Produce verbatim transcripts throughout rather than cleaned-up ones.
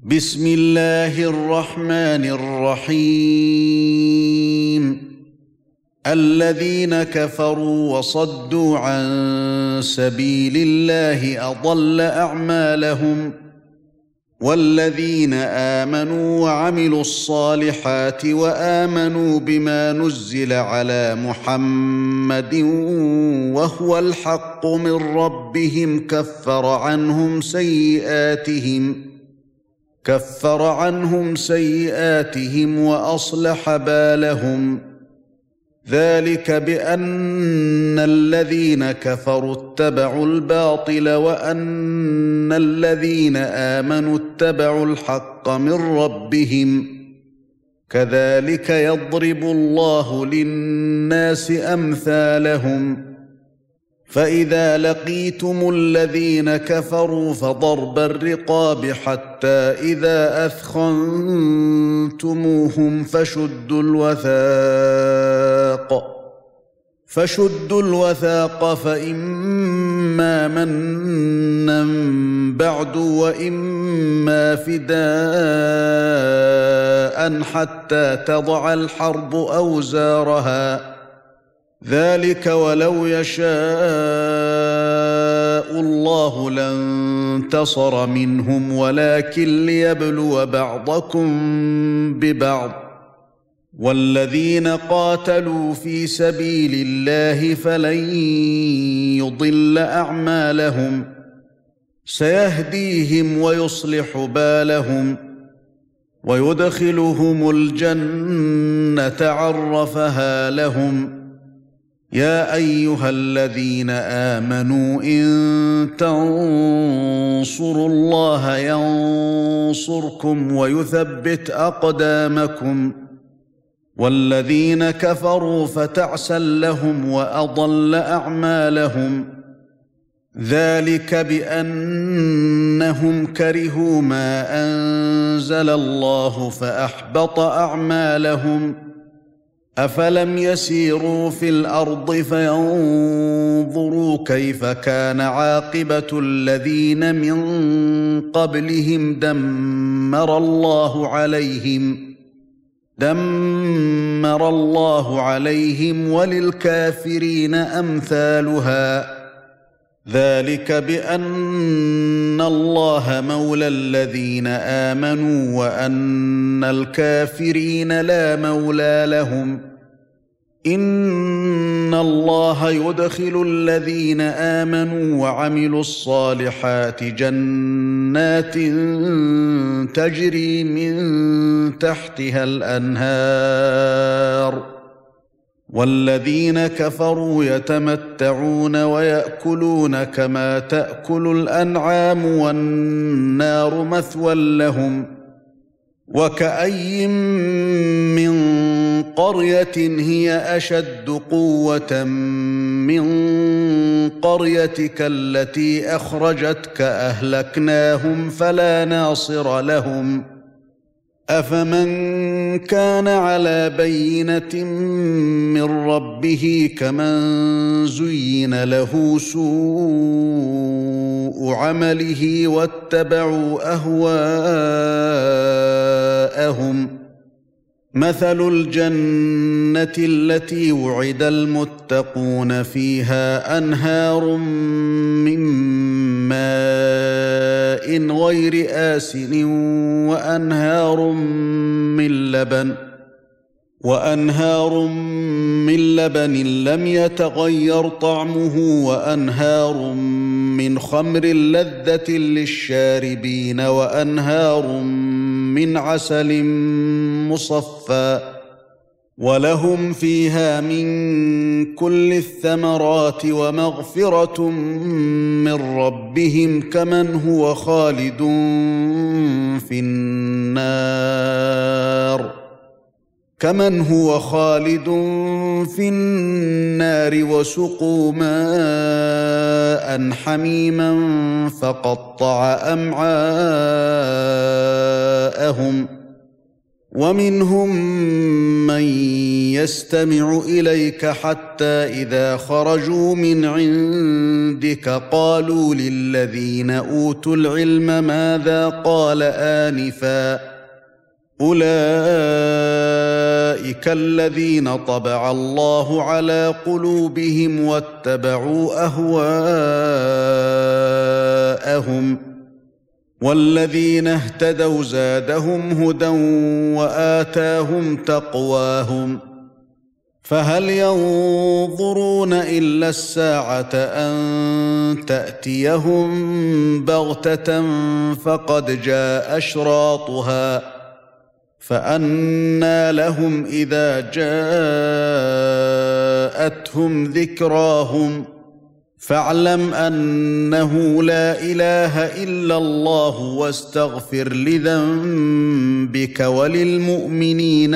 بسم الله الرحمن الرحيم الذين كفروا وصدوا عن سبيل الله أضل أعمالهم والذين آمنوا وعملوا الصالحات وآمنوا بما نزل على محمد وهو الحق من ربهم كفر عنهم سيئاتهم كفر عنهم سيئاتهم وأصلح بالهم ذلك بأن الذين كفروا اتبعوا الباطل وأن الذين آمنوا اتبعوا الحق من ربهم كذلك يضرب الله للناس أمثالهم فإذا لقيتم الذين كفروا فضرب الرقاب حتى إذا أثخنتموهم فشدوا الوثاق فشدوا الوثاق فإما منا بعد وإما فداء حتى تضع الحرب أوزارها ذلك ولو يشاء الله لانتصر منهم ولكن ليبلو بعضكم ببعض والذين قاتلوا في سبيل الله فلن يضل أعمالهم سيهديهم ويصلح بالهم ويدخلهم الجنة عرفها لهم يا أيها الذين آمنوا إن تنصروا الله ينصركم ويثبت أقدامكم والذين كفروا فتعسا لهم وأضل أعمالهم ذلك بأنهم كرهوا ما أنزل الله فأحبط أعمالهم أفلم يسيروا في الأرض فينظروا كيف كان عاقبة الذين من قبلهم دمر الله عليهم دمر الله عليهم وللكافرين أمثالها ذلك بأن الله مولى الذين آمنوا وأن الكافرين لا مولى لهم إن الله يدخل الذين آمنوا وعملوا الصالحات جنات تجري من تحتها الأنهار والذين كفروا يتمتعون ويأكلون كما تأكل الأنعام والنار مثوى لهم وكأي من قرية هي أشد قوة من قريتك التي أخرجتك أهلكناهم فلا ناصر لهم أفمن كان على بينة من ربه كمن زين له سوء عمله واتبعوا أهواءهم مثل الجنة التي وعد المتقون فيها أنهار من ماء غير آسن وأنهار من لبن وأنهار من لبن لم يتغير طعمه وأنهار من خمر لذة للشاربين وأنهار من عسل مصفى ولهم فيها من كل الثمرات ومغفرة من ربهم كمن هو خالد في النار كمن هو خالد في النار وسقوا ماء حميما فقطع أمعاءهم ومنهم من يستمع إليك حتى إذا خرجوا من عندك قالوا للذين أوتوا العلم ماذا قال آنفا أولئك الذين طبع الله على قلوبهم واتبعوا أهواءهم والذين اهتدوا زادهم هدى وآتاهم تقواهم فهل ينظرون إلا الساعة أن تأتيهم بغتة فقد جاء أشراطها فأنى لهم إذا جاءتهم ذكراهم فاعلم أنه لا إله إلا الله واستغفر لذنبك وللمؤمنين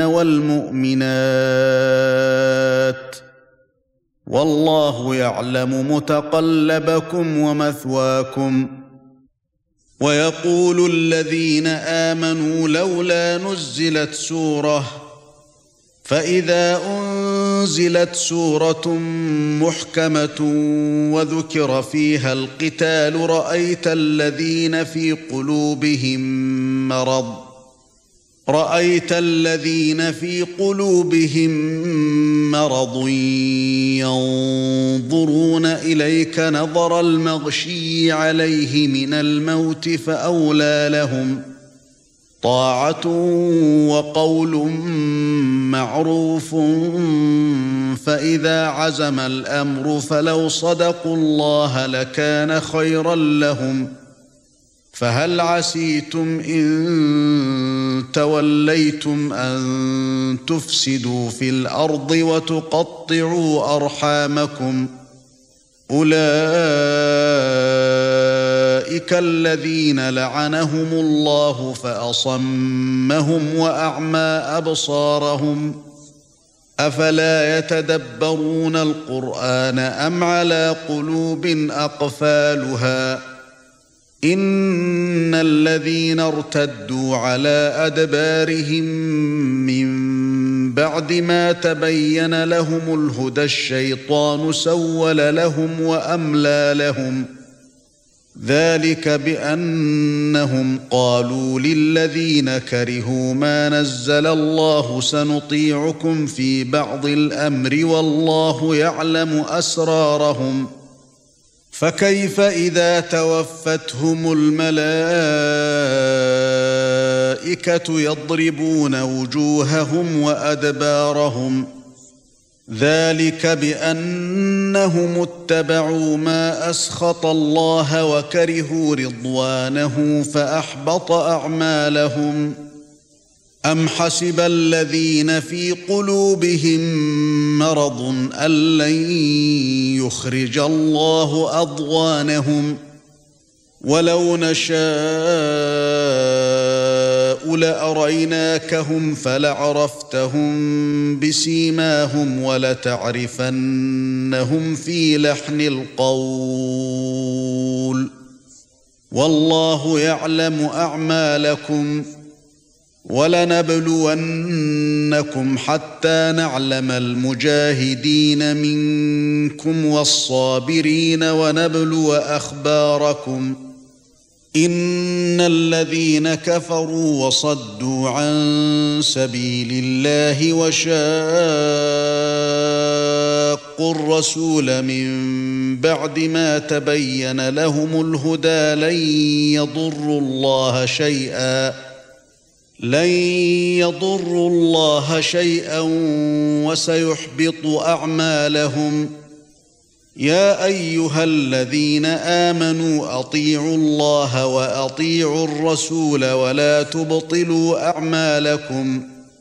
والمؤمنات والله يعلم متقلبكم ومثواكم ويقول الذين آمنوا لولا نزلت سورة فإذا أنزلت سورة محكمة وذكر فيها القتال رأيت الذين في قلوبهم مرض رأيت الذين في قلوبهم مرض ينظرون إليك نظر المغشي عليه من الموت فأولى لهم طاعة وقول معروف فإذا عزم الأمر فلو صدقوا الله لكان خيرا لهم فهل عسيتم إن توليتم أن تفسدوا في الأرض وتقطعوا أرحامكم أولئك الذين لعنهم الله فأصمهم وأعمى أبصارهم أفلا يتدبرون القرآن أم على قلوب أقفالها إن الذين ارتدوا على أدبارهم من بعد ما تبين لهم الهدى الشيطان سول لهم وأملى لهم ذلك بأنهم قالوا للذين كرهوا ما نزل الله سنطيعكم في بعض الأمر والله يعلم أسرارهم فكيف إذا توفتهم الملائكة يضربون وجوههم وأدبارهم ذلك بأنهم اتبعوا ما أسخط الله وكرهوا رضوانه فأحبط أعمالهم أم حسب الذين في قلوبهم مرض أن لن يخرج الله أضغانهم ولو نشاء لأريناكهم فلعرفتهم بسيماهم ولتعرفنهم في لحن القول والله يعلم أعمالكم ولنبلونكم حتى نعلم المجاهدين منكم والصابرين ونبلو أخباركم إن الذين كفروا وصدوا عن سبيل الله وشاقوا الرسول من بعد ما تبين لهم الهدى لن يضروا الله شيئا لن يضروا الله شيئا وسيحبط أعمالهم يا أيها الذين آمنوا أطيعوا الله وأطيعوا الرسول ولا تبطلوا أعمالكم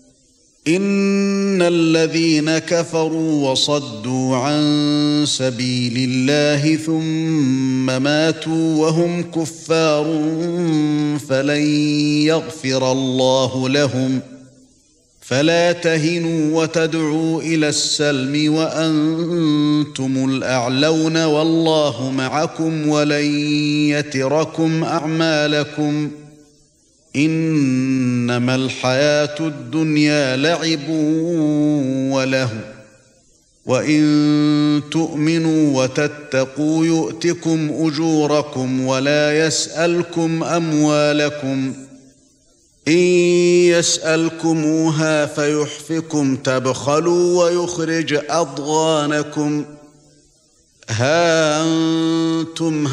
إن الذين كفروا وصدوا عن سبيل الله ثم ماتوا وهم كفار فلن يغفر الله لهم فلا تهنوا وتدعوا إلى السلم وأنتم الأعلون والله معكم ولن يتركم أعمالكم إن انما الحياه الدنيا لعب ولهو وان تؤمنوا وتتقوا يؤتكم اجوركم ولا يسألكم اموالكم ان يسألكموها فيحفكم تبخلوا ويخرج اضغانكم ها أنتم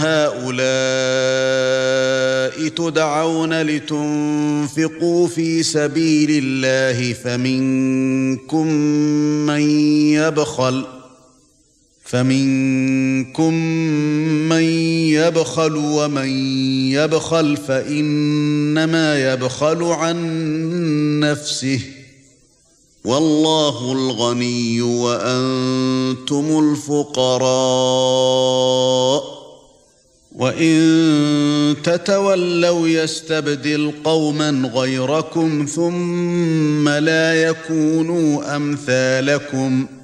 هؤلاء تدعون لتنفقوا في سبيل الله فمنكم من يبخل فمنكم من يبخل ومن يبخل فإنما يبخل عن نفسه والله الغني وأنتم الفقراء وإن تتولوا يستبدل قوما غيركم ثم لا يكونوا أمثالكم